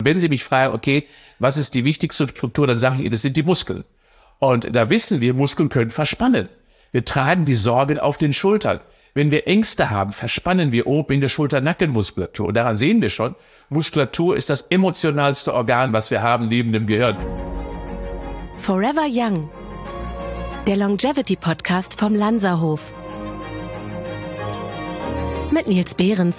Wenn Sie mich fragen, okay, was ist die wichtigste Struktur, dann sage ich Ihnen, das sind die Muskeln. Und da wissen wir, Muskeln können verspannen. Wir tragen die Sorgen auf den Schultern. Wenn wir Ängste haben, verspannen wir oben in der Schulter-Nackenmuskulatur. Und daran sehen wir schon, Muskulatur ist das emotionalste Organ, was wir haben neben dem Gehirn. Forever Young, der Longevity-Podcast vom Lanzerhof. Mit Nils Behrens.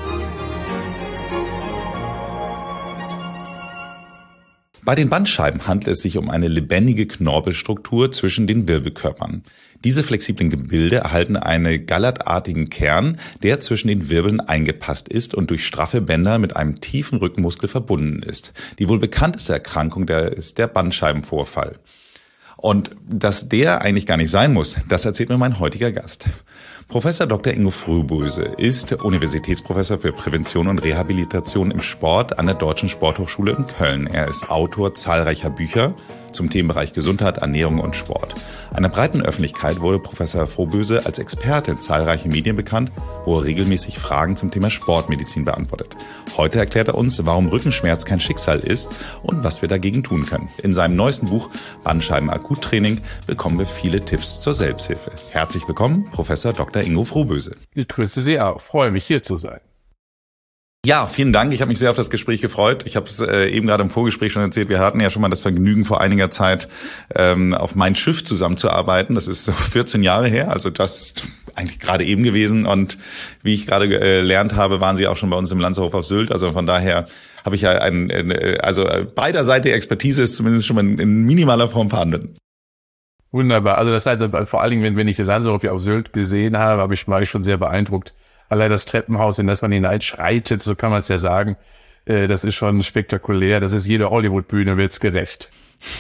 Bei den Bandscheiben handelt es sich um eine lebendige Knorpelstruktur zwischen den Wirbelkörpern. Diese flexiblen Gebilde erhalten einen gallertartigen Kern, der zwischen den Wirbeln eingepasst ist und durch straffe Bänder mit einem tiefen Rückenmuskel verbunden ist. Die wohl bekannteste Erkrankung ist der Bandscheibenvorfall. Und dass der eigentlich gar nicht sein muss, das erzählt mir mein heutiger Gast. Professor Dr. Ingo Frohböse ist Universitätsprofessor für Prävention und Rehabilitation im Sport an der Deutschen Sporthochschule in Köln. Er ist Autor zahlreicher Bücher zum Themenbereich Gesundheit, Ernährung und Sport. Einer breiten Öffentlichkeit wurde Professor Frohböse als Experte in zahlreichen Medien bekannt, wo er regelmäßig Fragen zum Thema Sportmedizin beantwortet. Heute erklärt er uns, warum Rückenschmerz kein Schicksal ist und was wir dagegen tun können. In seinem neuesten Buch Bandscheiben-Akuttraining bekommen wir viele Tipps zur Selbsthilfe. Herzlich willkommen, Professor Dr. Ingo Frohböse. Ich grüße Sie auch. Freue mich, hier zu sein. Ja, vielen Dank. Ich habe mich sehr auf das Gespräch gefreut. Ich habe es eben gerade im Vorgespräch schon erzählt. Wir hatten ja schon mal das Vergnügen, vor einiger Zeit auf mein Schiff zusammenzuarbeiten. Das ist so 14 Jahre her, also das eigentlich gerade eben gewesen. Und wie ich gerade gelernt habe, waren Sie auch schon bei uns im Lanzerhof auf Sylt. Also von daher habe ich ja also beiderseitige Expertise ist zumindest schon mal in minimaler Form vorhanden. Wunderbar. Also das heißt, vor allen Dingen, wenn ich den Lanzerhof hier auf Sylt gesehen habe, war ich schon sehr beeindruckt. Allein das Treppenhaus, in das man hineinschreitet, so kann man es ja sagen, das ist schon spektakulär. Das ist jede Hollywood-Bühne, wird's gerecht.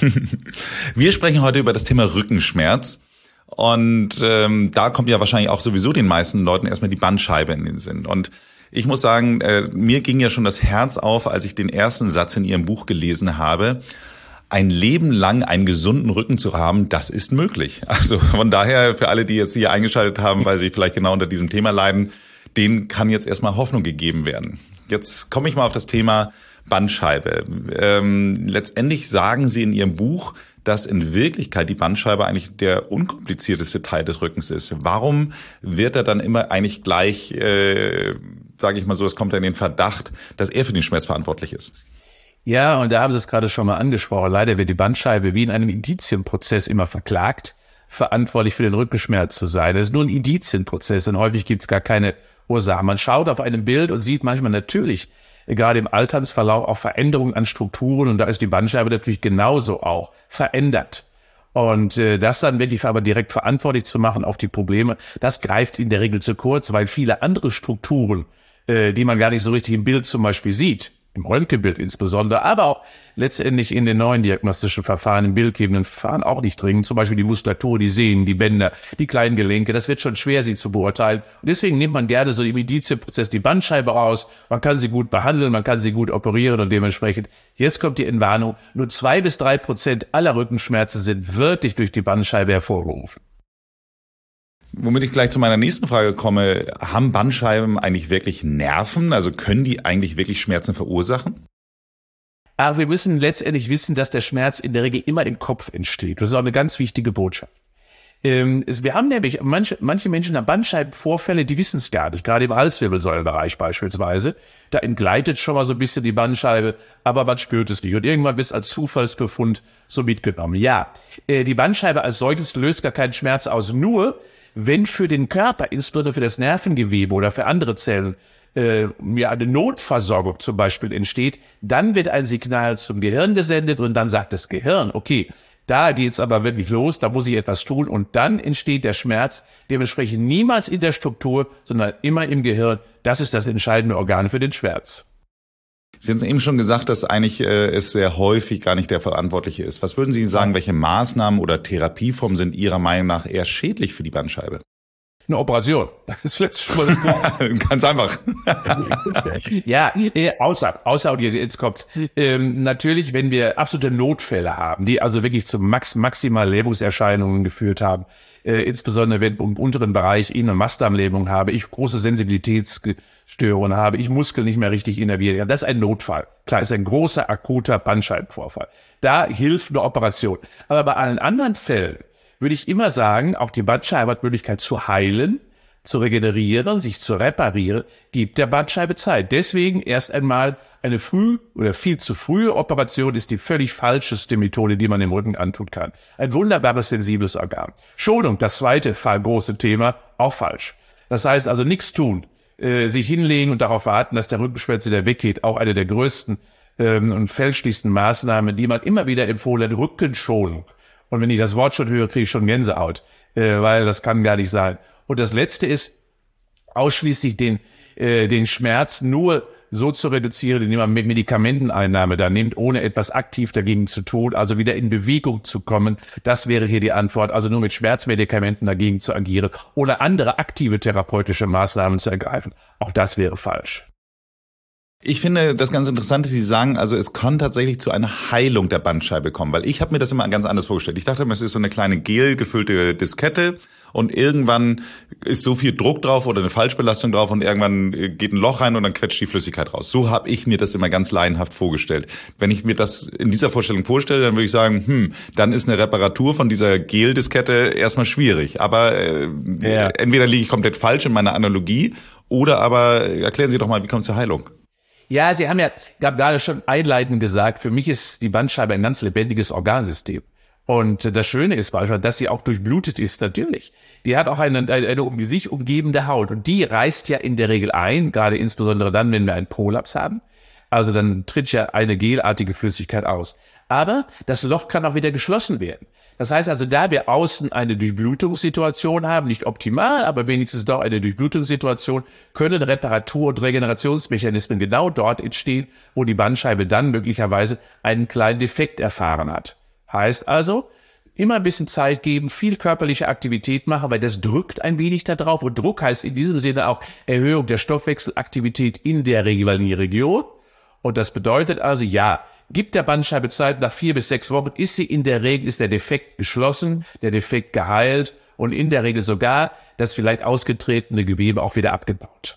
Wir sprechen heute über das Thema Rückenschmerz. Und da kommt ja wahrscheinlich auch sowieso den meisten Leuten erstmal die Bandscheibe in den Sinn. Und ich muss sagen, mir ging ja schon das Herz auf, als ich den ersten Satz in Ihrem Buch gelesen habe. Ein Leben lang einen gesunden Rücken zu haben, das ist möglich. Also von daher, für alle, die jetzt hier eingeschaltet haben, weil sie vielleicht genau unter diesem Thema leiden, denen kann jetzt erstmal Hoffnung gegeben werden. Jetzt komme ich mal auf das Thema Bandscheibe. Letztendlich sagen Sie in Ihrem Buch, dass in Wirklichkeit die Bandscheibe eigentlich der unkomplizierteste Teil des Rückens ist. Warum wird er dann immer eigentlich gleich, sage ich mal so, es kommt in den Verdacht, dass er für den Schmerz verantwortlich ist? Ja, und da haben Sie es gerade schon mal angesprochen. Leider wird die Bandscheibe wie in einem Indizienprozess immer verklagt, verantwortlich für den Rückenschmerz zu sein. Das ist nur ein Indizienprozess, denn häufig gibt es gar keine Ursache. Man schaut auf einem Bild und sieht manchmal natürlich, gerade im Altersverlauf, auch Veränderungen an Strukturen. Und da ist die Bandscheibe natürlich genauso auch verändert. Und das dann wirklich aber direkt verantwortlich zu machen auf die Probleme, das greift in der Regel zu kurz, weil viele andere Strukturen, die man gar nicht so richtig im Bild zum Beispiel sieht, im Röntgenbild insbesondere, aber auch letztendlich in den neuen diagnostischen Verfahren, im bildgebenden Verfahren auch nicht dringend. Zum Beispiel die Muskulatur, die Sehnen, die Bänder, die kleinen Gelenke. Das wird schon schwer, sie zu beurteilen. Und deswegen nimmt man gerne so im Indizienprozess die Bandscheibe raus. Man kann sie gut behandeln, man kann sie gut operieren und dementsprechend, jetzt kommt die Entwarnung, nur 2-3% aller Rückenschmerzen sind wirklich durch die Bandscheibe hervorgerufen. Womit ich gleich zu meiner nächsten Frage komme, haben Bandscheiben eigentlich wirklich Nerven? Also können die eigentlich wirklich Schmerzen verursachen? Aber wir müssen letztendlich wissen, dass der Schmerz in der Regel immer im Kopf entsteht. Das ist auch eine ganz wichtige Botschaft. Wir haben nämlich, manche Menschen haben Bandscheibenvorfälle, die wissen es gar nicht, gerade im Halswirbelsäulenbereich beispielsweise. Da entgleitet schon mal so ein bisschen die Bandscheibe, aber man spürt es nicht. Und irgendwann wird es als Zufallsbefund so mitgenommen. Ja, die Bandscheibe als solches löst gar keinen Schmerz aus, nur wenn für den Körper, insbesondere für das Nervengewebe oder für andere Zellen, eine Notversorgung zum Beispiel entsteht, dann wird ein Signal zum Gehirn gesendet und dann sagt das Gehirn, okay, da geht's aber wirklich los, da muss ich etwas tun und dann entsteht der Schmerz, dementsprechend niemals in der Struktur, sondern immer im Gehirn. Das ist das entscheidende Organ für den Schmerz. Sie haben eben schon gesagt, dass eigentlich es sehr häufig gar nicht der Verantwortliche ist. Was würden Sie sagen, welche Maßnahmen oder Therapieformen sind Ihrer Meinung nach eher schädlich für die Bandscheibe? Eine Operation. Das ist letztes schon mal Ganz einfach. Ja, außer und jetzt kommt's. Natürlich, wenn wir absolute Notfälle haben, die also wirklich zu maximal Lähmungserscheinungen geführt haben, insbesondere wenn im unteren Bereich ich eine Mastdarmlähmung habe, ich große Sensibilitätsstörungen habe, ich Muskeln nicht mehr richtig innervieren, das ist ein Notfall. Klar, ist ein großer, akuter Bandscheibenvorfall. Da hilft eine Operation. Aber bei allen anderen Fällen würde ich immer sagen, auch die Bandscheibe hat Möglichkeit zu heilen, zu regenerieren, sich zu reparieren, gibt der Bandscheibe Zeit. Deswegen erst einmal eine viel zu frühe Operation ist die völlig falscheste Methode, die man dem Rücken antun kann. Ein wunderbares, sensibles Organ. Schonung, das zweite große Thema, auch falsch. Das heißt also nichts tun, sich hinlegen und darauf warten, dass der Rückenschmerz wieder weggeht. Auch eine der größten und fälschlichsten Maßnahmen, die man immer wieder empfohlen hat, Rückenschonung. Und wenn ich das Wort schon höre, kriege ich schon Gänsehaut, weil das kann gar nicht sein. Und das Letzte ist, ausschließlich den Schmerz nur so zu reduzieren, indem man mit Medikamenteneinnahme da nimmt, ohne etwas aktiv dagegen zu tun, also wieder in Bewegung zu kommen. Das wäre hier die Antwort, also nur mit Schmerzmedikamenten dagegen zu agieren oder andere aktive therapeutische Maßnahmen zu ergreifen. Auch das wäre falsch. Ich finde das ganz interessant, dass Sie sagen, also es kann tatsächlich zu einer Heilung der Bandscheibe kommen, weil ich habe mir das immer ganz anders vorgestellt. Ich dachte immer, es ist so eine kleine gelgefüllte Diskette und irgendwann ist so viel Druck drauf oder eine Falschbelastung drauf und irgendwann geht ein Loch rein und dann quetscht die Flüssigkeit raus. So habe ich mir das immer ganz laienhaft vorgestellt. Wenn ich mir das in dieser Vorstellung vorstelle, dann würde ich sagen, dann ist eine Reparatur von dieser Geldiskette erstmal schwierig. Aber entweder liege ich komplett falsch in meiner Analogie oder aber erklären Sie doch mal, wie kommt es zur Heilung? Ja, Sie haben gerade schon einleitend gesagt, für mich ist die Bandscheibe ein ganz lebendiges Organsystem. Und das Schöne ist beispielsweise, dass sie auch durchblutet ist, natürlich. Die hat auch eine um sich umgebende Haut. Und die reißt ja in der Regel ein, gerade insbesondere dann, wenn wir einen Prolaps haben. Also dann tritt ja eine gelartige Flüssigkeit aus. Aber das Loch kann auch wieder geschlossen werden. Das heißt also, da wir außen eine Durchblutungssituation haben, nicht optimal, aber wenigstens doch eine Durchblutungssituation, können Reparatur- und Regenerationsmechanismen genau dort entstehen, wo die Bandscheibe dann möglicherweise einen kleinen Defekt erfahren hat. Heißt also, immer ein bisschen Zeit geben, viel körperliche Aktivität machen, weil das drückt ein wenig da drauf. Und Druck heißt in diesem Sinne auch Erhöhung der Stoffwechselaktivität in der jeweiligen Region. Und das bedeutet also, ja, gibt der Bandscheibe Zeit, nach 4 bis 6 Wochen ist der Defekt geschlossen, der Defekt geheilt und in der Regel sogar das vielleicht ausgetretene Gewebe auch wieder abgebaut.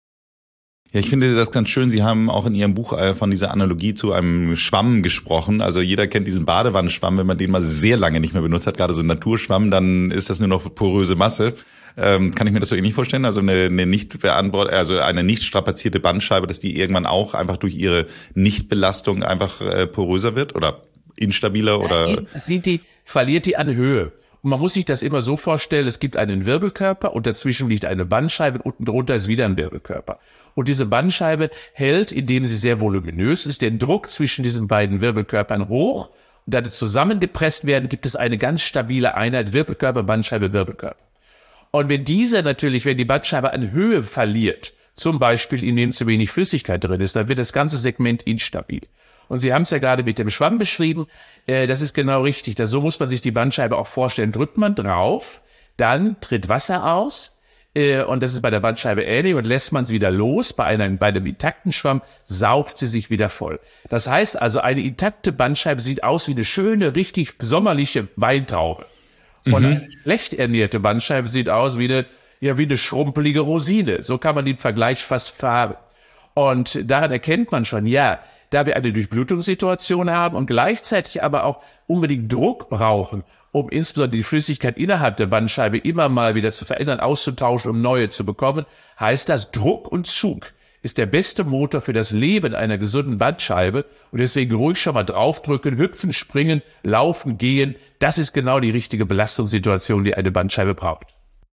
Ja, ich finde das ganz schön. Sie haben auch in Ihrem Buch von dieser Analogie zu einem Schwamm gesprochen. Also jeder kennt diesen Badewannenschwamm, wenn man den mal sehr lange nicht mehr benutzt hat, gerade so ein Naturschwamm, dann ist das nur noch poröse Masse. Kann ich mir das so ähnlich vorstellen? Also eine nicht strapazierte Bandscheibe, dass die irgendwann auch einfach durch ihre Nichtbelastung einfach poröser wird oder instabiler oder? Verliert die an Höhe. Und man muss sich das immer so vorstellen, es gibt einen Wirbelkörper und dazwischen liegt eine Bandscheibe und unten drunter ist wieder ein Wirbelkörper. Und diese Bandscheibe hält, indem sie sehr voluminös ist, den Druck zwischen diesen beiden Wirbelkörpern hoch. Und da die zusammengepresst werden, gibt es eine ganz stabile Einheit Wirbelkörper, Bandscheibe, Wirbelkörper. Und wenn die Bandscheibe an Höhe verliert, zum Beispiel indem zu wenig Flüssigkeit drin ist, dann wird das ganze Segment instabil. Und Sie haben es ja gerade mit dem Schwamm beschrieben, das ist genau richtig. So muss man sich die Bandscheibe auch vorstellen. Drückt man drauf, dann tritt Wasser aus, und das ist bei der Bandscheibe ähnlich, und lässt man sie wieder los. Bei einem intakten Schwamm saugt sie sich wieder voll. Das heißt also, eine intakte Bandscheibe sieht aus wie eine schöne, richtig sommerliche Weintraube. Und eine schlecht ernährte Bandscheibe sieht aus wie eine schrumpelige Rosine. So kann man den Vergleich fast fahren. Und daran erkennt man schon, ja, da wir eine Durchblutungssituation haben und gleichzeitig aber auch unbedingt Druck brauchen, um insbesondere die Flüssigkeit innerhalb der Bandscheibe immer mal wieder zu verändern, auszutauschen, um neue zu bekommen, heißt das, Druck und Zug ist der beste Motor für das Leben einer gesunden Bandscheibe. Und deswegen ruhig schon mal draufdrücken, hüpfen, springen, laufen, gehen. Das ist genau die richtige Belastungssituation, die eine Bandscheibe braucht.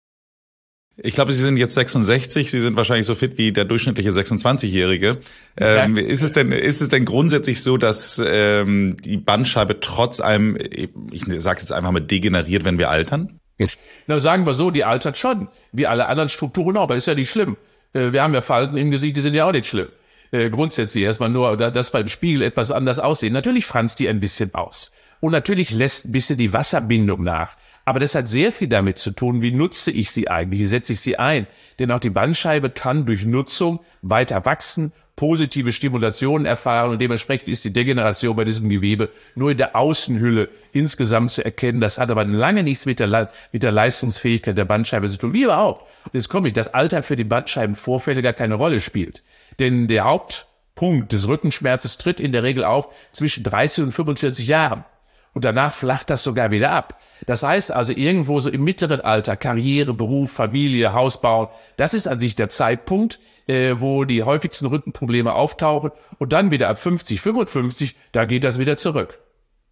Ich glaube, Sie sind jetzt 66. Sie sind wahrscheinlich so fit wie der durchschnittliche 26-Jährige. Ist es denn grundsätzlich so, dass die Bandscheibe trotz allem, ich sage jetzt einfach mal, degeneriert, wenn wir altern? Na, sagen wir so, die altert schon, wie alle anderen Strukturen auch, aber ist ja nicht schlimm. Wir haben ja Falten im Gesicht, die sind ja auch nicht schlimm. Grundsätzlich erstmal nur, dass beim Spiegel etwas anders aussehen. Natürlich franzt die ein bisschen aus. Und natürlich lässt ein bisschen die Wasserbindung nach. Aber das hat sehr viel damit zu tun, wie nutze ich sie eigentlich, wie setze ich sie ein. Denn auch die Bandscheibe kann durch Nutzung weiter wachsen, positive Stimulationen erfahren und dementsprechend ist die Degeneration bei diesem Gewebe nur in der Außenhülle insgesamt zu erkennen. Das hat aber lange nichts mit der Leistungsfähigkeit der Bandscheibe zu tun, wie überhaupt. Und jetzt komme ich, dass Alter für die Bandscheibenvorfälle gar keine Rolle spielt. Denn der Hauptpunkt des Rückenschmerzes tritt in der Regel auf zwischen 30 und 45 Jahren. Und danach flacht das sogar wieder ab. Das heißt also irgendwo so im mittleren Alter, Karriere, Beruf, Familie, Haus bauen, das ist an sich der Zeitpunkt, wo die häufigsten Rückenprobleme auftauchen. Und dann wieder ab 50, 55, da geht das wieder zurück.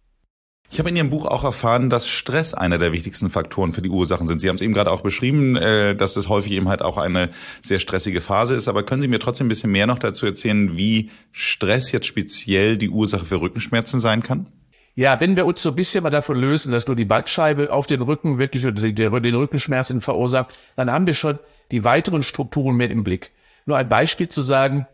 Ich habe in Ihrem Buch auch erfahren, dass Stress einer der wichtigsten Faktoren für die Ursachen sind. Sie haben es eben gerade auch beschrieben, dass es häufig eben halt auch eine sehr stressige Phase ist. Aber können Sie mir trotzdem ein bisschen mehr noch dazu erzählen, wie Stress jetzt speziell die Ursache für Rückenschmerzen sein kann? Ja, wenn wir uns so ein bisschen mal davon lösen, dass nur die Bandscheibe auf den Rücken wirklich den Rückenschmerzen verursacht, dann haben wir schon die weiteren Strukturen mehr im Blick. Nur ein Beispiel zu sagen,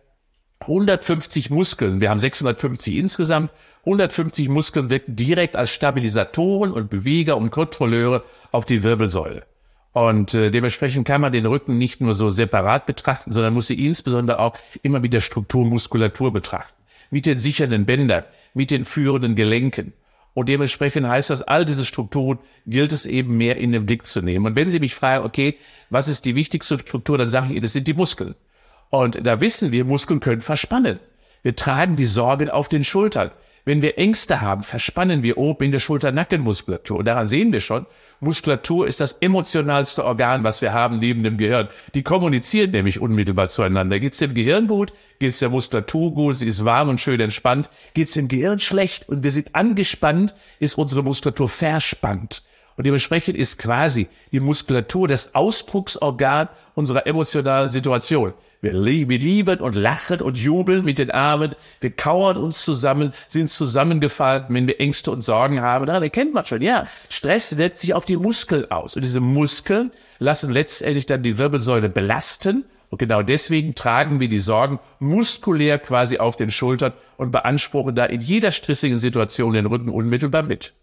150 Muskeln, wir haben 650 insgesamt, 150 Muskeln wirken direkt als Stabilisatoren und Beweger und Kontrolleure auf die Wirbelsäule. Und dementsprechend kann man den Rücken nicht nur so separat betrachten, sondern muss sie insbesondere auch immer mit der Struktur Muskulatur betrachten. Mit den sichernden Bändern, mit den führenden Gelenken. Und dementsprechend heißt das, all diese Strukturen gilt es eben mehr in den Blick zu nehmen. Und wenn Sie mich fragen, okay, was ist die wichtigste Struktur, dann sage ich Ihnen, das sind die Muskeln. Und da wissen wir, Muskeln können verspannen. Wir tragen die Sorgen auf den Schultern. Wenn wir Ängste haben, verspannen wir oben in der Schulter-Nackenmuskulatur. Und daran sehen wir schon, Muskulatur ist das emotionalste Organ, was wir haben neben dem Gehirn. Die kommunizieren nämlich unmittelbar zueinander. Geht's dem Gehirn gut? Geht's der Muskulatur gut? Sie ist warm und schön entspannt. Geht's dem Gehirn schlecht und wir sind angespannt, ist unsere Muskulatur verspannt. Und dementsprechend ist quasi die Muskulatur das Ausdrucksorgan unserer emotionalen Situation. Wir lieben und lachen und jubeln mit den Armen. Wir kauern uns zusammen, sind zusammengefalten, wenn wir Ängste und Sorgen haben. Daran erkennt man schon, ja, Stress wirkt sich auf die Muskeln aus. Und diese Muskeln lassen letztendlich dann die Wirbelsäule belasten. Und genau deswegen tragen wir die Sorgen muskulär quasi auf den Schultern und beanspruchen da in jeder stressigen Situation den Rücken unmittelbar mit.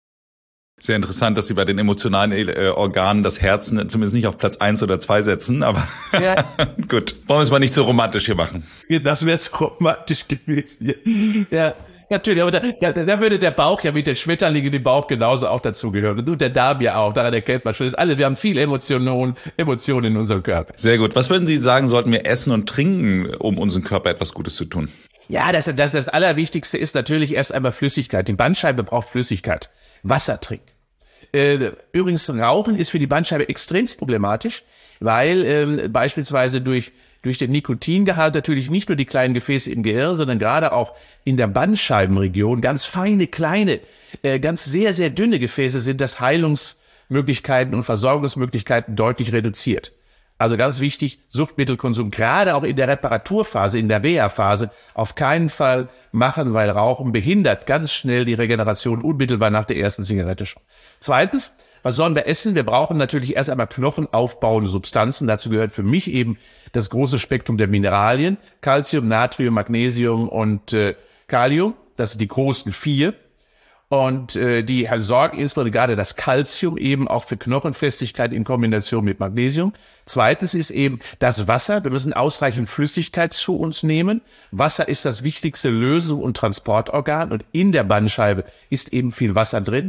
Sehr interessant, dass Sie bei den emotionalen Organen das Herzen zumindest nicht auf Platz 1 oder 2 setzen, aber ja. Gut, wollen wir es mal nicht so romantisch hier machen. Das wäre so romantisch gewesen. Ja, natürlich, aber da würde der Bauch ja mit den Schmetterlingen im Bauch genauso auch dazugehören. Und der Darm ja auch, daran erkennt man schon, wir haben viel Emotionen in unserem Körper. Sehr gut. Was würden Sie sagen, sollten wir essen und trinken, um unserem Körper etwas Gutes zu tun? Ja, das Allerwichtigste ist natürlich erst einmal Flüssigkeit. Die Bandscheibe braucht Flüssigkeit. Wasser trinken. Übrigens, Rauchen ist für die Bandscheibe extremst problematisch, weil beispielsweise durch den Nikotingehalt natürlich nicht nur die kleinen Gefäße im Gehirn, sondern gerade auch in der Bandscheibenregion ganz feine, kleine, ganz sehr, sehr dünne Gefäße sind, dass Heilungsmöglichkeiten und Versorgungsmöglichkeiten deutlich reduziert. Also ganz wichtig, Suchtmittelkonsum, gerade auch in der Reparaturphase, in der Reha-Phase, auf keinen Fall machen, weil Rauchen behindert ganz schnell die Regeneration unmittelbar nach der ersten Zigarette schon. Zweitens, was sollen wir essen? Wir brauchen natürlich erst einmal knochenaufbauende Substanzen. Dazu gehört für mich eben das große Spektrum der Mineralien, Calcium, Natrium, Magnesium und Kalium. Das sind die großen 4. Und die sorgen insbesondere gerade das Calcium eben auch für Knochenfestigkeit in Kombination mit Magnesium. Zweitens ist eben das Wasser. Wir müssen ausreichend Flüssigkeit zu uns nehmen. Wasser ist das wichtigste Lösung- und Transportorgan und in der Bandscheibe ist eben viel Wasser drin.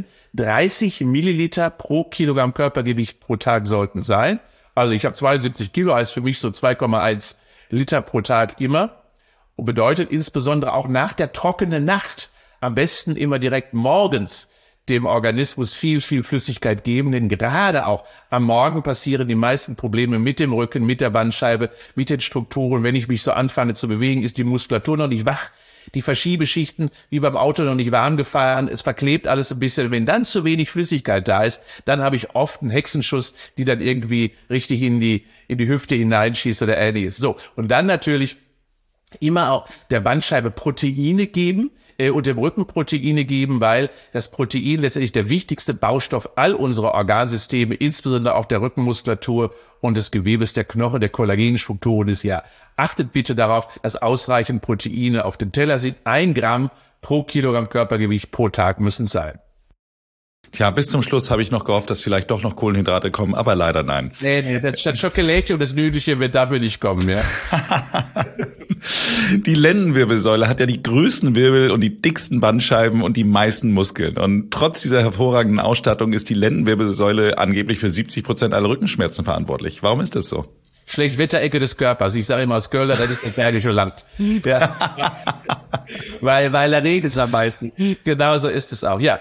30 Milliliter pro Kilogramm Körpergewicht pro Tag sollten sein. Also ich habe 72 Kilo, heißt für mich so 2,1 Liter pro Tag immer. Und bedeutet insbesondere auch nach der trockenen Nacht am besten immer direkt morgens dem Organismus viel, viel Flüssigkeit geben, denn gerade auch am Morgen passieren die meisten Probleme mit dem Rücken, mit der Bandscheibe, mit den Strukturen. Wenn ich mich so anfange zu bewegen, ist die Muskulatur noch nicht wach, die Verschiebeschichten wie beim Auto noch nicht warm gefahren, es verklebt alles ein bisschen. Wenn dann zu wenig Flüssigkeit da ist, dann habe ich oft einen Hexenschuss, die dann irgendwie richtig in die Hüfte hineinschießt oder ähnliches. So, und dann natürlich immer auch der Bandscheibe Proteine geben, und dem Rücken Proteine geben, weil das Protein letztendlich der wichtigste Baustoff all unserer Organsysteme, insbesondere auch der Rückenmuskulatur und des Gewebes der Knochen, der Kollagenstrukturen ist. Ja, achtet bitte darauf, dass ausreichend Proteine auf dem Teller sind. 1 Gramm pro Kilogramm Körpergewicht pro Tag müssen sein. Tja, bis zum Schluss habe ich noch gehofft, dass vielleicht doch noch Kohlenhydrate kommen, aber leider nein. Nee, das Schokolade und das Nüdelchen wird dafür nicht kommen, ja. Die Lendenwirbelsäule hat ja die größten Wirbel und die dicksten Bandscheiben und die meisten Muskeln. Und trotz dieser hervorragenden Ausstattung ist die Lendenwirbelsäule angeblich für 70% aller Rückenschmerzen verantwortlich. Warum ist das so? Schlechtwetterecke des Körpers. Ich sage immer als Kölner, das ist das Bergische Land. Ja. weil da regnet es am meisten. Genau so ist es auch. Ja,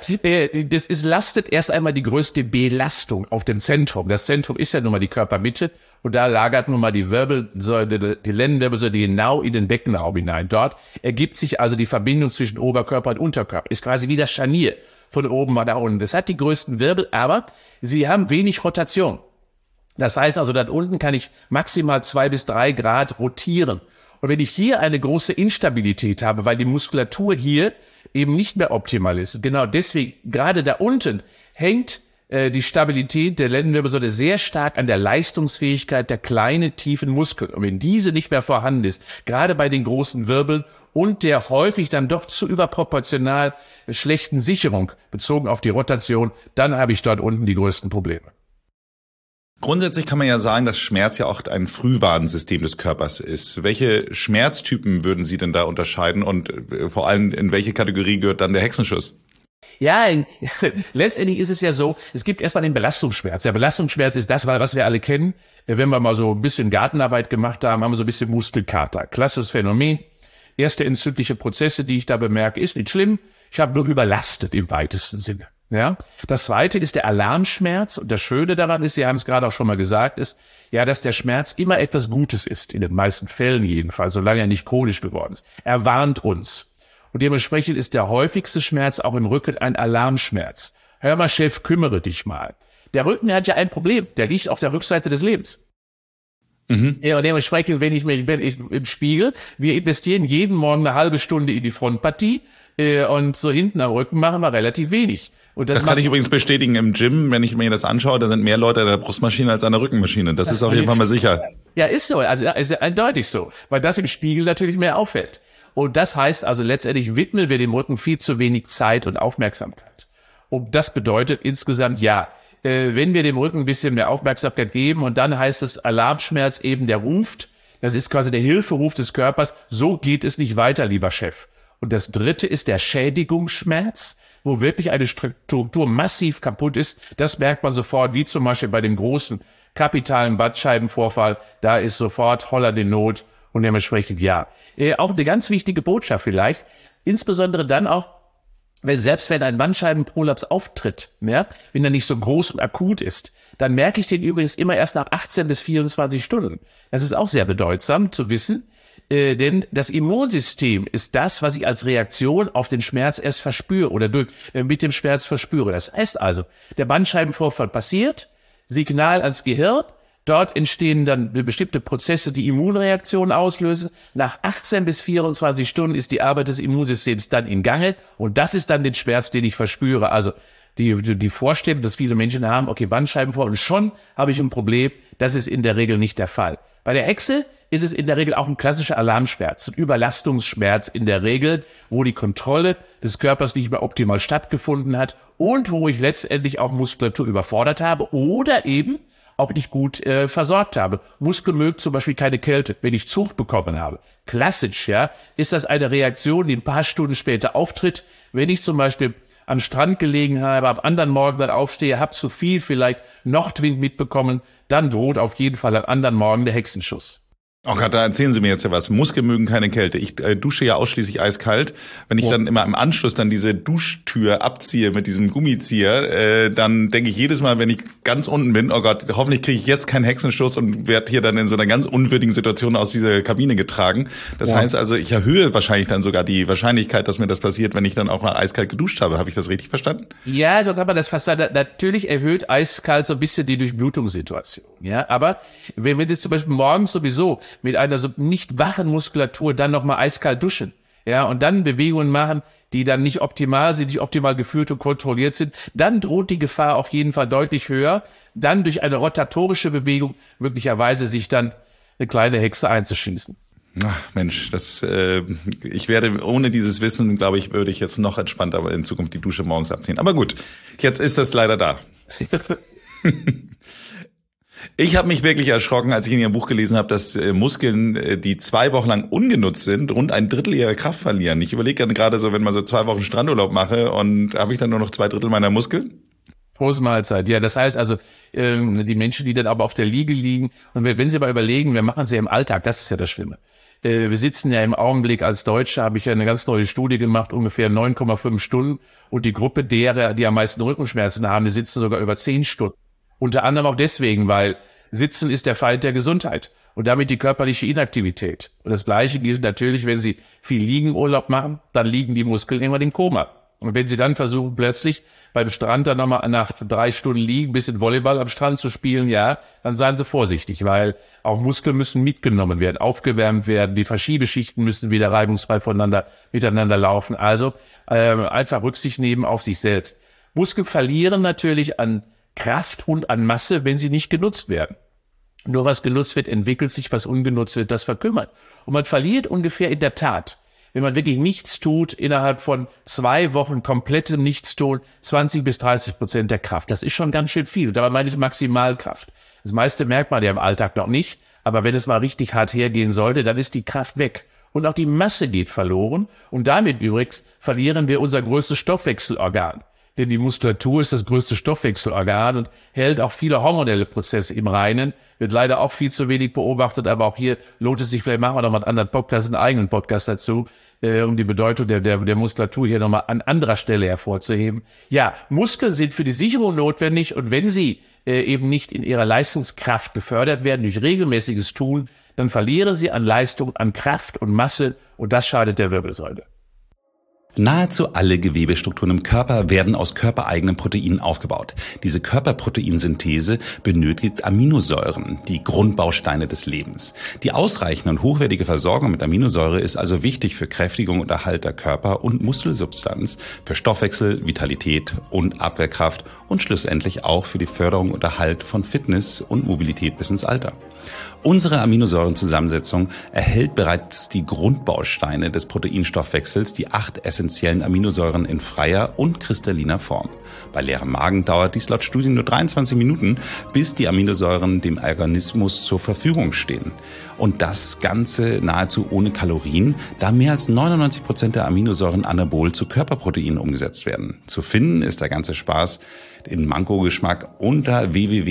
lastet erst einmal die größte Belastung auf dem Zentrum. Das Zentrum ist ja nun mal die Körpermitte und da lagert nun mal die Wirbelsäule, die Lendenwirbelsäule genau in den Beckenraum hinein. Dort ergibt sich also die Verbindung zwischen Oberkörper und Unterkörper. Ist quasi wie das Scharnier von oben nach unten. Das hat die größten Wirbel, aber sie haben wenig Rotation. Das heißt also, da unten kann ich maximal 2 bis 3 Grad rotieren. Und wenn ich hier eine große Instabilität habe, weil die Muskulatur hier eben nicht mehr optimal ist, genau deswegen, gerade da unten hängt die Stabilität der Lendenwirbelsäule sehr stark an der Leistungsfähigkeit der kleinen, tiefen Muskeln. Und wenn diese nicht mehr vorhanden ist, gerade bei den großen Wirbeln und der häufig dann doch zu überproportional schlechten Sicherung bezogen auf die Rotation, dann habe ich dort unten die größten Probleme. Grundsätzlich kann man ja sagen, dass Schmerz ja auch ein Frühwarnsystem des Körpers ist. Welche Schmerztypen würden Sie denn da unterscheiden und vor allem in welche Kategorie gehört dann der Hexenschuss? Ja, letztendlich ist es ja so, es gibt erstmal den Belastungsschmerz. Der Belastungsschmerz ist das, was wir alle kennen. Wenn wir mal so ein bisschen Gartenarbeit gemacht haben, haben wir so ein bisschen Muskelkater. Klassisches Phänomen. Erste entzündliche Prozesse, die ich da bemerke, ist nicht schlimm. Ich habe nur überlastet im weitesten Sinne. Ja, das zweite ist der Alarmschmerz und das Schöne daran ist, Sie haben es gerade auch schon mal gesagt, ist ja, dass der Schmerz immer etwas Gutes ist, in den meisten Fällen jedenfalls, solange er nicht chronisch geworden ist. Er warnt uns und dementsprechend ist der häufigste Schmerz auch im Rücken ein Alarmschmerz. Hör mal, Chef, kümmere dich mal. Der Rücken hat ja ein Problem, der liegt auf der Rückseite des Lebens. Ja, und dementsprechend, wenn ich im Spiegel, wir investieren jeden Morgen eine halbe Stunde in die Frontpartie und so hinten am Rücken machen wir relativ wenig. Und das kann ich übrigens bestätigen im Gym, wenn ich mir das anschaue, da sind mehr Leute an der Brustmaschine als an der Rückenmaschine. Das ist auf jeden Fall mal sicher. Ja, ist so. Also ist eindeutig so, weil das im Spiegel natürlich mehr auffällt. Und das heißt also letztendlich widmen wir dem Rücken viel zu wenig Zeit und Aufmerksamkeit. Und das bedeutet insgesamt ja, wenn wir dem Rücken ein bisschen mehr Aufmerksamkeit geben und dann heißt es Alarmschmerz eben, der ruft, das ist quasi der Hilferuf des Körpers, so geht es nicht weiter, lieber Chef. Und das dritte ist der Schädigungsschmerz, wo wirklich eine Struktur massiv kaputt ist. Das merkt man sofort, wie zum Beispiel bei dem großen kapitalen Bandscheibenvorfall. Da ist sofort Holla die Not und dementsprechend ja. Auch eine ganz wichtige Botschaft vielleicht, insbesondere dann auch, wenn ein Bandscheibenprolaps auftritt, ja, wenn er nicht so groß und akut ist, dann merke ich den übrigens immer erst nach 18 bis 24 Stunden. Das ist auch sehr bedeutsam zu wissen, denn das Immunsystem ist das, was ich als Reaktion auf den Schmerz erst verspüre oder mit dem Schmerz verspüre. Das heißt also, der Bandscheibenvorfall passiert, Signal ans Gehirn, dort entstehen dann bestimmte Prozesse, die Immunreaktionen auslösen. Nach 18 bis 24 Stunden ist die Arbeit des Immunsystems dann in Gange und das ist dann den Schmerz, den ich verspüre. Also die Vorstellung, dass viele Menschen haben, okay, Bandscheibenvorfall, und schon habe ich ein Problem, das ist in der Regel nicht der Fall. Bei der Hexe ist es in der Regel auch ein klassischer Alarmschmerz, ein Überlastungsschmerz in der Regel, wo die Kontrolle des Körpers nicht mehr optimal stattgefunden hat und wo ich letztendlich auch Muskulatur überfordert habe oder eben auch nicht gut versorgt habe. Muskel mögt zum Beispiel keine Kälte, wenn ich Zug bekommen habe. Klassisch, ja, ist das eine Reaktion, die ein paar Stunden später auftritt, wenn ich zum Beispiel am Strand gelegen habe, am anderen Morgen dann aufstehe, habe zu viel vielleicht Nordwind mitbekommen, dann droht auf jeden Fall am anderen Morgen der Hexenschuss. Auch da erzählen Sie mir jetzt ja was. Muskeln mögen keine Kälte. Ich dusche ja ausschließlich eiskalt. Wenn ich dann immer im Anschluss dann diese Duschtür abziehe mit diesem Gummizieher, dann denke ich jedes Mal, wenn ich ganz unten bin, oh Gott, hoffentlich kriege ich jetzt keinen Hexenschuss und werde hier dann in so einer ganz unwürdigen Situation aus dieser Kabine getragen. Das heißt also, ich erhöhe wahrscheinlich dann sogar die Wahrscheinlichkeit, dass mir das passiert, wenn ich dann auch mal eiskalt geduscht habe. Habe ich das richtig verstanden? Ja, so kann man das fast sagen. Natürlich erhöht eiskalt so ein bisschen die Durchblutungssituation. Ja, aber wenn wir jetzt zum Beispiel morgens sowieso mit einer so nicht wachen Muskulatur dann nochmal eiskalt duschen, ja, und dann Bewegungen machen, die dann nicht optimal sind, nicht optimal geführt und kontrolliert sind, dann droht die Gefahr auf jeden Fall deutlich höher, dann durch eine rotatorische Bewegung möglicherweise sich dann eine kleine Hexe einzuschießen. Ach, Mensch, ich werde ohne dieses Wissen, glaube ich, würde ich jetzt noch entspannter in Zukunft die Dusche morgens abziehen. Aber gut, jetzt ist das leider da. Ich habe mich wirklich erschrocken, als ich in Ihrem Buch gelesen habe, dass Muskeln, die 2 Wochen lang ungenutzt sind, rund 1/3 ihrer Kraft verlieren. Ich überlege gerade so, wenn man so 2 Wochen Strandurlaub mache und habe ich dann nur noch 2/3 meiner Muskeln? Prost Mahlzeit. Ja, das heißt also, die Menschen, die dann aber auf der Liege liegen, und wenn sie mal überlegen, wir machen es ja im Alltag, das ist ja das Schlimme. Wir sitzen ja im Augenblick als Deutsche, habe ich ja eine ganz neue Studie gemacht, ungefähr 9,5 Stunden. Und die Gruppe derer, die am meisten Rückenschmerzen haben, die sitzen sogar über 10 Stunden. Unter anderem auch deswegen, weil Sitzen ist der Feind der Gesundheit und damit die körperliche Inaktivität. Und das Gleiche gilt natürlich, wenn Sie viel Liegenurlaub machen, dann liegen die Muskeln irgendwann im Koma. Und wenn Sie dann versuchen, plötzlich beim Strand dann nochmal nach 3 Stunden liegen, ein bisschen Volleyball am Strand zu spielen, ja, dann seien Sie vorsichtig, weil auch Muskeln müssen mitgenommen werden, aufgewärmt werden, die Verschiebeschichten müssen wieder reibungsfrei miteinander laufen. Also einfach Rücksicht nehmen auf sich selbst. Muskeln verlieren natürlich an Kraft und an Masse, wenn sie nicht genutzt werden. Nur was genutzt wird, entwickelt sich, was ungenutzt wird, das verkümmert. Und man verliert ungefähr in der Tat, wenn man wirklich nichts tut, innerhalb von 2 Wochen komplettem Nichtstun 20-30% der Kraft. Das ist schon ganz schön viel. Und dabei meine ich Maximalkraft. Das meiste merkt man ja im Alltag noch nicht. Aber wenn es mal richtig hart hergehen sollte, dann ist die Kraft weg. Und auch die Masse geht verloren. Und damit übrigens verlieren wir unser größtes Stoffwechselorgan. Denn die Muskulatur ist das größte Stoffwechselorgan und hält auch viele hormonelle Prozesse im Reinen. Wird leider auch viel zu wenig beobachtet, aber auch hier lohnt es sich, vielleicht machen wir noch mal einen anderen Podcast, einen eigenen Podcast dazu, um die Bedeutung der Muskulatur hier nochmal an anderer Stelle hervorzuheben. Ja, Muskeln sind für die Sicherung notwendig und wenn sie eben nicht in ihrer Leistungskraft gefördert werden durch regelmäßiges Tun, dann verlieren sie an Leistung, an Kraft und Masse und das schadet der Wirbelsäule. Nahezu alle Gewebestrukturen im Körper werden aus körpereigenen Proteinen aufgebaut. Diese Körperproteinsynthese benötigt Aminosäuren, die Grundbausteine des Lebens. Die ausreichende und hochwertige Versorgung mit Aminosäure ist also wichtig für Kräftigung und Erhalt der Körper- und Muskelsubstanz, für Stoffwechsel, Vitalität und Abwehrkraft und schlussendlich auch für die Förderung und Erhalt von Fitness und Mobilität bis ins Alter. Unsere Aminosäurenzusammensetzung erhält bereits die Grundbausteine des Proteinstoffwechsels, die 8 essentiellen Aminosäuren in freier und kristalliner Form. Bei leerem Magen dauert dies laut Studien nur 23 Minuten, bis die Aminosäuren dem Organismus zur Verfügung stehen. Und das Ganze nahezu ohne Kalorien, da mehr als 99% der Aminosäuren anabol zu Körperproteinen umgesetzt werden. Zu finden ist der ganze Spaß in Manko-Geschmack unter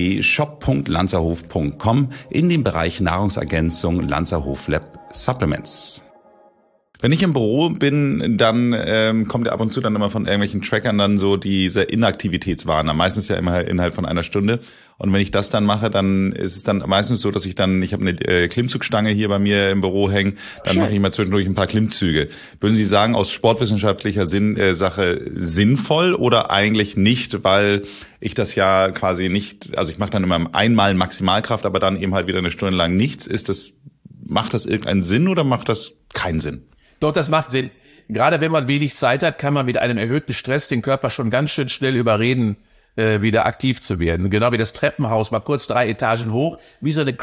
www.shop.lanzerhof.com in dem Bereich Nahrungsergänzung Lanzerhof Lab Supplements. Wenn ich im Büro bin, dann kommt ja ab und zu dann immer von irgendwelchen Trackern dann so diese Inaktivitätswarner, meistens ja immer innerhalb von einer Stunde. Und wenn ich das dann mache, dann ist es dann meistens so, dass ich habe eine Klimmzugstange hier bei mir im Büro hängen, dann mache ich mal zwischendurch ein paar Klimmzüge. Würden Sie sagen, aus sportwissenschaftlicher Sache sinnvoll oder eigentlich nicht, weil ich das ja quasi nicht, also ich mache dann immer einmal Maximalkraft, aber dann eben halt wieder eine Stunde lang nichts. Macht das irgendeinen Sinn oder macht das keinen Sinn? Doch, das macht Sinn. Gerade wenn man wenig Zeit hat, kann man mit einem erhöhten Stress den Körper schon ganz schön schnell überreden, wieder aktiv zu werden. Genau wie das Treppenhaus, mal kurz 3 Etagen hoch, wie so eine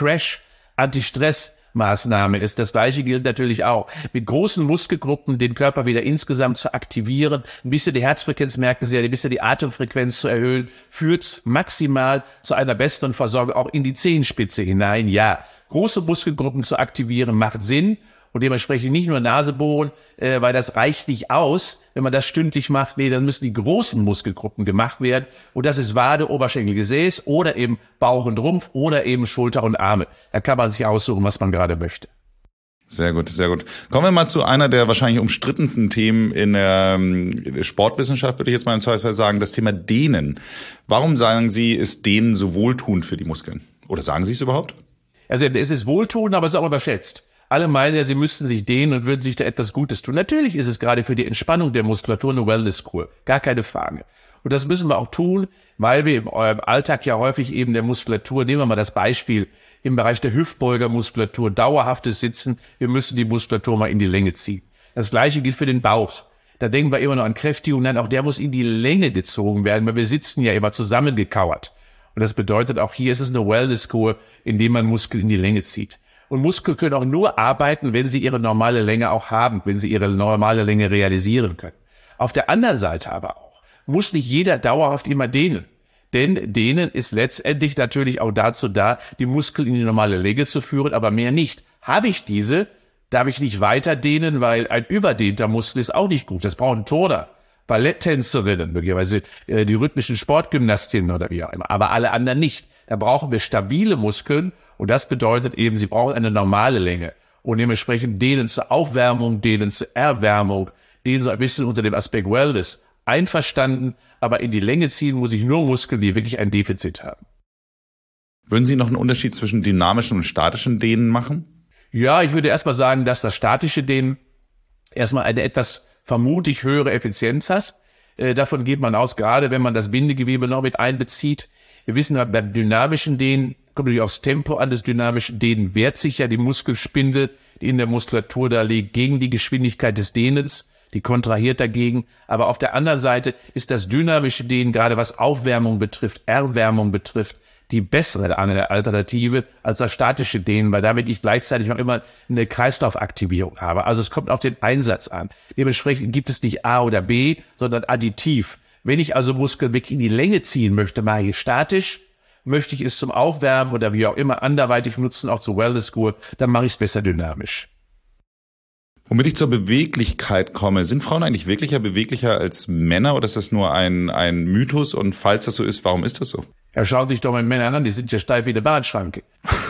Crash-Anti-Stress-Maßnahme ist. Das Gleiche gilt natürlich auch. Mit großen Muskelgruppen den Körper wieder insgesamt zu aktivieren, ein bisschen die Herzfrequenz, merken Sie ja, ein bisschen die Atemfrequenz zu erhöhen, führt maximal zu einer besseren Versorgung auch in die Zehenspitze hinein. Ja, große Muskelgruppen zu aktivieren macht Sinn. Und dementsprechend nicht nur Nase bohren, weil das reicht nicht aus, wenn man das stündlich macht. Nee, dann müssen die großen Muskelgruppen gemacht werden. Und das ist Wade, Oberschenkel, Gesäß oder eben Bauch und Rumpf oder eben Schulter und Arme. Da kann man sich aussuchen, was man gerade möchte. Sehr gut, sehr gut. Kommen wir mal zu einer der wahrscheinlich umstrittensten Themen in der Sportwissenschaft, würde ich jetzt mal im Zweifel sagen, das Thema Dehnen. Warum sagen Sie, ist Dehnen so wohltuend für die Muskeln? Oder sagen Sie es überhaupt? Also es ist wohltuend, aber es ist auch überschätzt. Alle meinen ja, sie müssten sich dehnen und würden sich da etwas Gutes tun. Natürlich ist es gerade für die Entspannung der Muskulatur eine Wellness-Kur. Gar keine Frage. Und das müssen wir auch tun, weil wir im Alltag ja häufig eben der Muskulatur, nehmen wir mal das Beispiel, im Bereich der Hüftbeugermuskulatur, dauerhaftes Sitzen, wir müssen die Muskulatur mal in die Länge ziehen. Das Gleiche gilt für den Bauch. Da denken wir immer noch an Kräftigung, nein, auch der muss in die Länge gezogen werden, weil wir sitzen ja immer zusammengekauert. Und das bedeutet, auch hier ist es eine Wellness-Kur, indem man Muskeln in die Länge zieht. Und Muskeln können auch nur arbeiten, wenn sie ihre normale Länge auch haben, wenn sie ihre normale Länge realisieren können. Auf der anderen Seite aber auch muss nicht jeder dauerhaft immer dehnen. Denn Dehnen ist letztendlich natürlich auch dazu da, die Muskeln in die normale Länge zu führen, aber mehr nicht. Habe ich diese, darf ich nicht weiter dehnen, weil ein überdehnter Muskel ist auch nicht gut. Das brauchen Turner, Balletttänzerinnen, möglicherweise die rhythmischen Sportgymnastinnen oder wie auch immer, aber alle anderen nicht. Da brauchen wir stabile Muskeln und das bedeutet eben, sie brauchen eine normale Länge. Und dementsprechend Dehnen zur Aufwärmung, Dehnen zur Erwärmung, Dehnen so ein bisschen unter dem Aspekt Wellness. Einverstanden, aber in die Länge ziehen muss ich nur Muskeln, die wirklich ein Defizit haben. Würden Sie noch einen Unterschied zwischen dynamischen und statischen Dehnen machen? Ja, ich würde erstmal sagen, dass das statische Dehnen erstmal eine etwas vermutlich höhere Effizienz hat. Davon geht man aus, gerade wenn man das Bindegewebe noch mit einbezieht. Wir wissen ja, beim dynamischen Dehnen kommt natürlich aufs Tempo an des dynamischen Dehnen, wehrt sich ja die Muskelspindel, die in der Muskulatur da liegt, gegen die Geschwindigkeit des Dehnens. Die kontrahiert dagegen. Aber auf der anderen Seite ist das dynamische Dehnen, gerade was Aufwärmung betrifft, Erwärmung betrifft, die bessere Alternative als das statische Dehnen, weil damit ich gleichzeitig auch immer eine Kreislaufaktivierung habe. Also es kommt auf den Einsatz an. Dementsprechend gibt es nicht A oder B, sondern additiv. Wenn ich also Muskeln wirklich in die Länge ziehen möchte, mache ich statisch. Möchte ich es zum Aufwärmen oder wie auch immer anderweitig nutzen, auch zur Wellness-Kur, dann mache ich es besser dynamisch. Womit ich zur Beweglichkeit komme, sind Frauen eigentlich beweglicher als Männer oder ist das nur ein Mythos? Und falls das so ist, warum ist das so? Ja, schauen Sie sich doch mal Männer an, die sind ja steif wie eine Bahnschranke.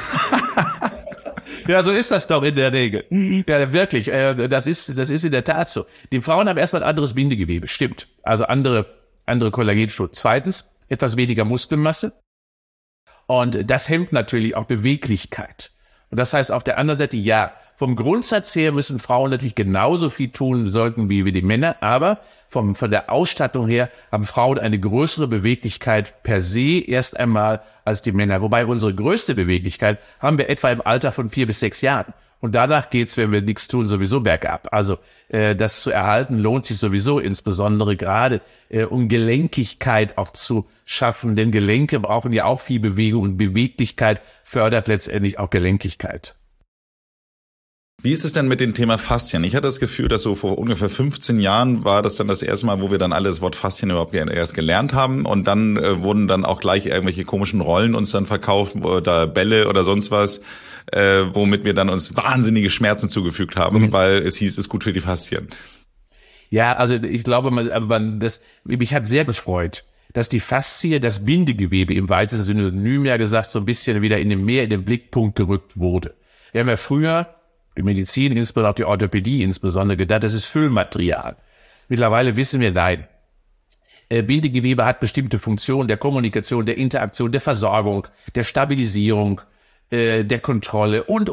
Ja, so ist das doch in der Regel. Ja, wirklich, das ist in der Tat so. Die Frauen haben erstmal ein anderes Bindegewebe, stimmt. Also andere Kollagenstrukturen. Zweitens, etwas weniger Muskelmasse. Und das hemmt natürlich auch Beweglichkeit. Und das heißt auf der anderen Seite, ja, vom Grundsatz her müssen Frauen natürlich genauso viel tun sollten wie die Männer, aber von der Ausstattung her haben Frauen eine größere Beweglichkeit per se erst einmal als die Männer. Wobei unsere größte Beweglichkeit haben wir etwa im Alter von 4 bis 6 Jahren. Und danach geht's, wenn wir nichts tun, sowieso bergab. Also das zu erhalten lohnt sich sowieso, insbesondere gerade um Gelenkigkeit auch zu schaffen. Denn Gelenke brauchen ja auch viel Bewegung und Beweglichkeit fördert letztendlich auch Gelenkigkeit. Wie ist es denn mit dem Thema Faszien? Ich hatte das Gefühl, dass so vor ungefähr 15 Jahren war das dann das erste Mal, wo wir dann alle das Wort Faszien überhaupt erst gelernt haben. Und dann wurden dann auch gleich irgendwelche komischen Rollen uns dann verkauft oder Bälle oder sonst was, womit wir dann uns wahnsinnige Schmerzen zugefügt haben, weil es hieß, es ist gut für die Faszien. Ja, also ich glaube, mich hat sehr gefreut, dass die Faszie, das Bindegewebe im weitesten Synonym ja gesagt, so ein bisschen wieder in den Blickpunkt gerückt wurde. Wir haben ja früher die Medizin, insbesondere auch die Orthopädie insbesondere gedacht, das ist Füllmaterial. Mittlerweile wissen wir, nein. Bindegewebe hat bestimmte Funktionen der Kommunikation, der Interaktion, der Versorgung, der Stabilisierung, der Kontrolle und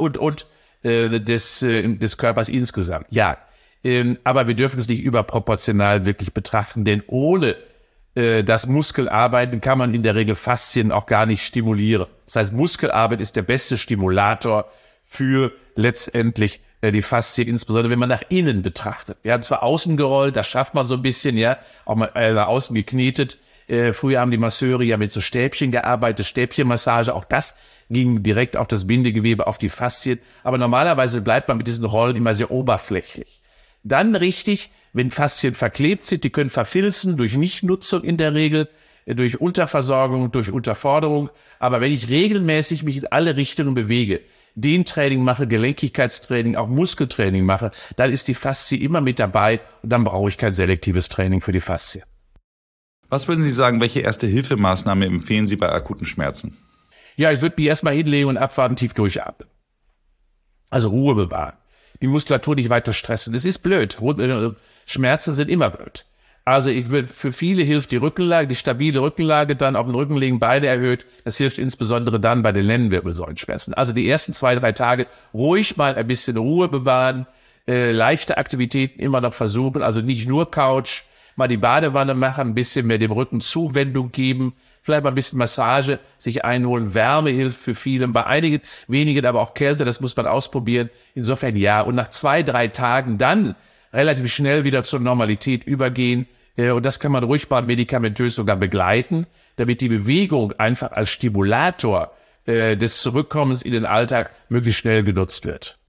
des Körpers insgesamt. Ja, aber wir dürfen es nicht überproportional wirklich betrachten, denn ohne das Muskelarbeiten kann man in der Regel Faszien auch gar nicht stimulieren. Das heißt, Muskelarbeit ist der beste Stimulator für letztendlich die Faszie, insbesondere wenn man nach innen betrachtet. Wir haben zwar außen gerollt, das schafft man so ein bisschen, ja, auch mal nach außen geknetet. Früher haben die Masseure ja mit so Stäbchen gearbeitet, Stäbchenmassage, auch das ging direkt auf das Bindegewebe, auf die Faszien. Aber normalerweise bleibt man mit diesen Rollen immer sehr oberflächlich. Dann richtig, wenn Faszien verklebt sind, die können verfilzen durch Nichtnutzung in der Regel, durch Unterversorgung, durch Unterforderung. Aber wenn ich regelmäßig mich in alle Richtungen bewege, Dehntraining mache, Gelenkigkeitstraining, auch Muskeltraining mache, dann ist die Faszie immer mit dabei und dann brauche ich kein selektives Training für die Faszie. Was würden Sie sagen, welche Erste-Hilfemaßnahme empfehlen Sie bei akuten Schmerzen? Ja, ich würde mich erstmal hinlegen und abwarten, tief durchatmen. Also Ruhe bewahren. Die Muskulatur nicht weiter stressen. Das ist blöd. Schmerzen sind immer blöd. Also für viele hilft die Rückenlage, die stabile Rückenlage, dann auf den Rücken legen, Beine erhöht. Das hilft insbesondere dann bei den Lendenwirbelsäulenschmerzen. Also die ersten 2-3 Tage ruhig mal ein bisschen Ruhe bewahren, leichte Aktivitäten immer noch versuchen, also nicht nur Couch, mal die Badewanne machen, ein bisschen mehr dem Rücken Zuwendung geben, vielleicht mal ein bisschen Massage sich einholen. Wärme hilft für viele, bei einigen, wenigen aber auch Kälte, das muss man ausprobieren. Insofern ja. Und nach 2-3 Tagen dann relativ schnell wieder zur Normalität übergehen. Und das kann man ruhig mal medikamentös sogar begleiten, damit die Bewegung einfach als Stimulator des Zurückkommens in den Alltag möglichst schnell genutzt wird.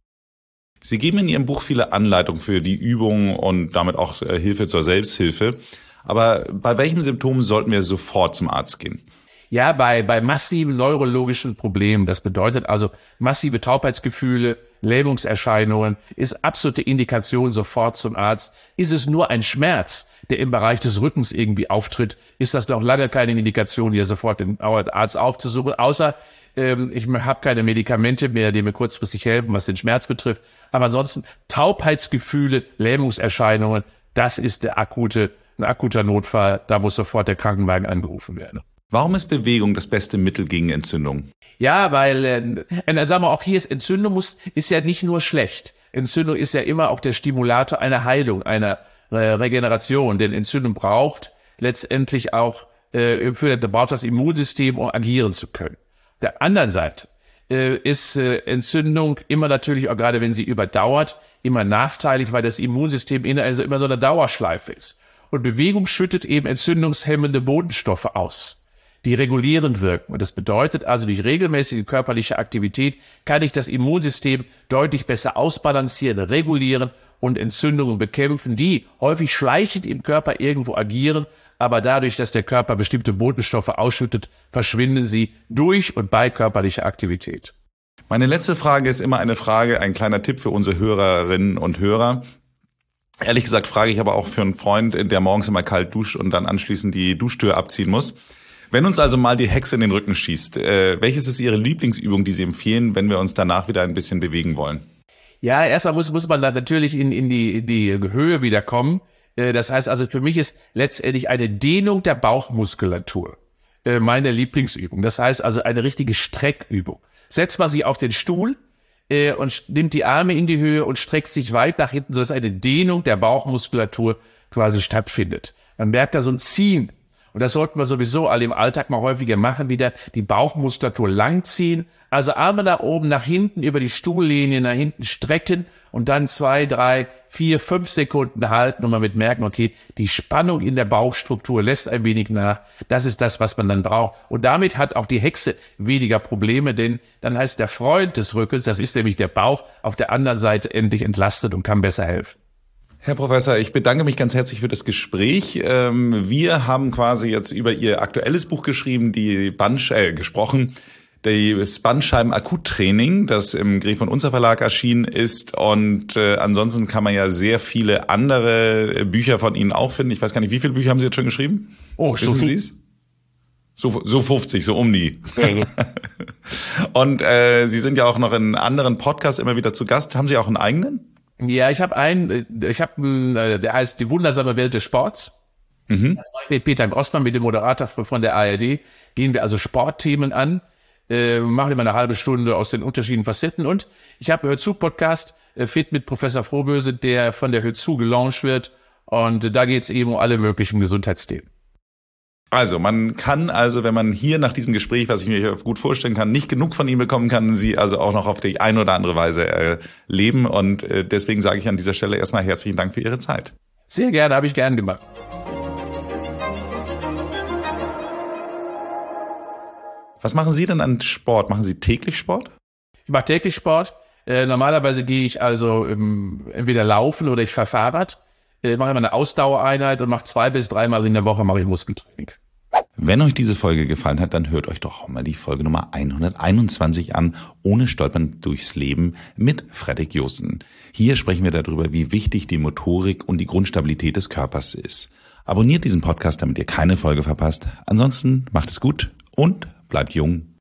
Sie geben in Ihrem Buch viele Anleitungen für die Übung und damit auch Hilfe zur Selbsthilfe. Aber bei welchen Symptomen sollten wir sofort zum Arzt gehen? Ja, bei massiven neurologischen Problemen, das bedeutet also massive Taubheitsgefühle, Lähmungserscheinungen, ist absolute Indikation sofort zum Arzt. Ist es nur ein Schmerz, der im Bereich des Rückens irgendwie auftritt, ist das noch lange keine Indikation, hier sofort den Arzt aufzusuchen, außer ich habe keine Medikamente mehr, die mir kurzfristig helfen, was den Schmerz betrifft. Aber ansonsten Taubheitsgefühle, Lähmungserscheinungen, das ist ein akuter Notfall, da muss sofort der Krankenwagen angerufen werden. Warum ist Bewegung das beste Mittel gegen Entzündung? Ja, weil, sagen wir auch hier ist Entzündung ist ja nicht nur schlecht. Entzündung ist ja immer auch der Stimulator einer Heilung, einer Regeneration. Denn Entzündung braucht letztendlich auch, braucht das Immunsystem, um agieren zu können. Auf der anderen Seite ist Entzündung immer natürlich, auch gerade wenn sie überdauert, immer nachteilig, weil das Immunsystem immer so eine Dauerschleife ist. Und Bewegung schüttet eben entzündungshemmende Botenstoffe aus, die regulierend wirken. Und das bedeutet also, durch regelmäßige körperliche Aktivität kann ich das Immunsystem deutlich besser ausbalancieren, regulieren und Entzündungen bekämpfen, die häufig schleichend im Körper irgendwo agieren, aber dadurch, dass der Körper bestimmte Botenstoffe ausschüttet, verschwinden sie durch und bei körperlicher Aktivität. Meine letzte Frage ist immer ein kleiner Tipp für unsere Hörerinnen und Hörer. Ehrlich gesagt frage ich aber auch für einen Freund, der morgens immer kalt duscht und dann anschließend die Duschtür abziehen muss. Wenn uns also mal die Hexe in den Rücken schießt, welches ist Ihre Lieblingsübung, die Sie empfehlen, wenn wir uns danach wieder ein bisschen bewegen wollen? Ja, erstmal muss man dann natürlich in die Höhe wieder kommen. Das heißt also, für mich ist letztendlich eine Dehnung der Bauchmuskulatur meine Lieblingsübung. Das heißt also eine richtige Streckübung. Setzt man sich auf den Stuhl und nimmt die Arme in die Höhe und streckt sich weit nach hinten, sodass eine Dehnung der Bauchmuskulatur quasi stattfindet. Man merkt da so ein Ziehen. Und das sollten wir sowieso alle im Alltag mal häufiger machen, wieder die Bauchmuskulatur langziehen. Also Arme nach oben, nach hinten, über die Stuhllinie nach hinten strecken und dann 2, 3, 4, 5 Sekunden halten und man wird merken, okay, die Spannung in der Bauchstruktur lässt ein wenig nach. Das ist das, was man dann braucht. Und damit hat auch die Hexe weniger Probleme, denn dann heißt der Freund des Rückens, das ist nämlich der Bauch, auf der anderen Seite endlich entlastet und kann besser helfen. Herr Professor, ich bedanke mich ganz herzlich für das Gespräch. Wir haben quasi jetzt über Ihr aktuelles Buch geschrieben, gesprochen, das Bandscheiben-Akuttraining, das im Gref und Unzer Verlag erschienen ist. Und ansonsten kann man ja sehr viele andere Bücher von Ihnen auch finden. Ich weiß gar nicht, wie viele Bücher haben Sie jetzt schon geschrieben? Oh, wissen Sie es? So 50, so um die. Ja. Und Sie sind ja auch noch in anderen Podcasts immer wieder zu Gast. Haben Sie auch einen eigenen? Ja, ich habe der heißt Die wundersame Welt des Sports. Mhm. Das war mit Peter Grossmann, mit dem Moderator von der ARD. Gehen wir also Sportthemen an, machen immer eine halbe Stunde aus den unterschiedlichen Facetten. Und ich habe Hörzu-Podcast, Fit mit Professor Frohböse, der von der Hörzu gelauncht wird. Und da geht es eben um alle möglichen Gesundheitsthemen. Also man kann wenn man hier nach diesem Gespräch, was ich mir gut vorstellen kann, nicht genug von ihm bekommen kann, Sie also auch noch auf die eine oder andere Weise leben. Und deswegen sage ich an dieser Stelle erstmal herzlichen Dank für Ihre Zeit. Sehr gerne, habe ich gern gemacht. Was machen Sie denn an Sport? Machen Sie täglich Sport? Ich mache täglich Sport. Normalerweise gehe ich also entweder laufen oder ich fahre Fahrrad. Mache immer eine Ausdauereinheit und mache 2 bis 3 Mal in der Woche Muskeltraining. Wenn euch diese Folge gefallen hat, dann hört euch doch mal die Folge Nummer 121 an, ohne Stolpern durchs Leben mit Fredrik Josten. Hier sprechen wir darüber, wie wichtig die Motorik und die Grundstabilität des Körpers ist. Abonniert diesen Podcast, damit ihr keine Folge verpasst. Ansonsten macht es gut und bleibt jung.